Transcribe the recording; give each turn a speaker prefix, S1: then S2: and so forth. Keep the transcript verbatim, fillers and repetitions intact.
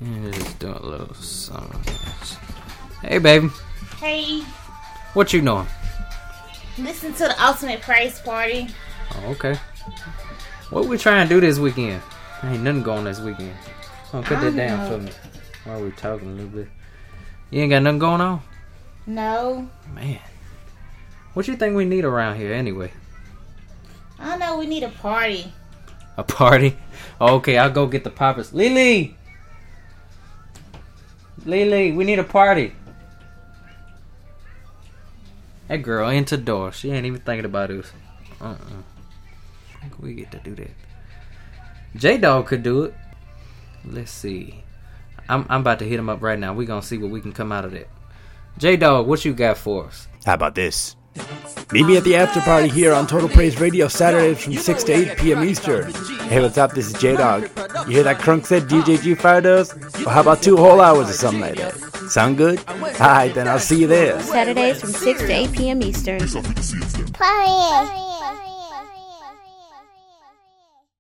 S1: Yeah, just doing a little something. Hey, baby.
S2: Hey.
S1: What you doing?
S2: Listen to the Ultimate Praise Party.
S1: Oh, okay. What we trying to do this weekend? Ain't nothing going this weekend. Oh, put that down for me while we talking a little bit. You ain't got nothing going on?
S2: No.
S1: Man. What you think we need around here anyway?
S2: I don't know. We need a party.
S1: A party? Oh, okay, I'll go get the poppers. Lily! Lily, we need a party. That girl into the door. She ain't even thinking about us. Uh-uh. I think we get to do that. J-Dog could do it. Let's see. I'm I'm about to hit him up right now. We gonna see what we can come out of that. J-Dog, what you got for us?
S3: How about this? Meet me at the after party here on Total Praise Radio Saturdays from six to eight p.m. Eastern. Hey, what's up? This is J-Dog. You hear that crunk said D J G Fire does? Well, how about two whole hours or something like that? Sound good? Alright, then I'll see you there.
S4: Saturdays from six to eight p.m. Eastern.
S5: Party!